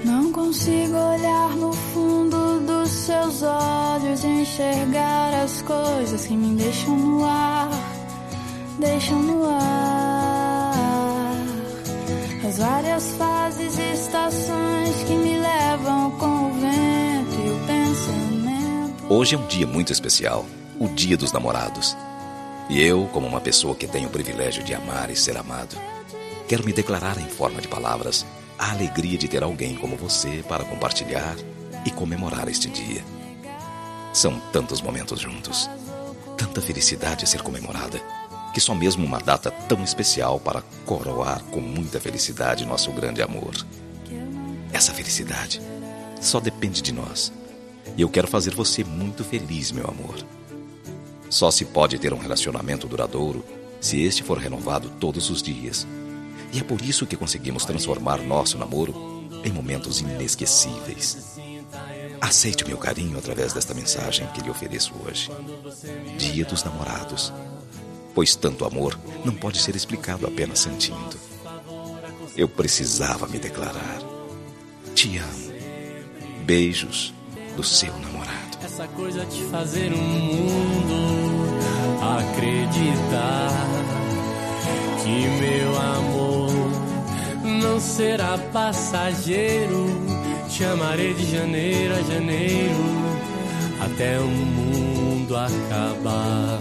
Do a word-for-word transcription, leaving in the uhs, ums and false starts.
Não consigo olhar no fundo dos seus olhos e enxergar as coisas que me deixam no ar, deixam no ar. As várias fases e estações que me levam com o vento e o pensamento. Hoje é um dia muito especial, o Dia dos Namorados. E eu, como uma pessoa que tem o privilégio de amar e ser amado, quero me declarar em forma de palavras a alegria de ter alguém como você para compartilhar e comemorar este dia. São tantos momentos juntos, tanta felicidade a ser comemorada, que só mesmo uma data tão especial para coroar com muita felicidade nosso grande amor. Essa felicidade só depende de nós. E eu quero fazer você muito feliz, meu amor. Só se pode ter um relacionamento duradouro se este for renovado todos os dias. E é por isso que conseguimos transformar nosso namoro em momentos inesquecíveis. Aceite o meu carinho através desta mensagem que lhe ofereço hoje. Dia dos Namorados. Pois tanto amor não pode ser explicado apenas sentindo. Eu precisava me declarar. Te amo. Beijos do seu namorado. Essa coisa de fazer um mundo acreditar que meu amor não será passageiro. Te amarei de janeiro a janeiro até o mundo acabar.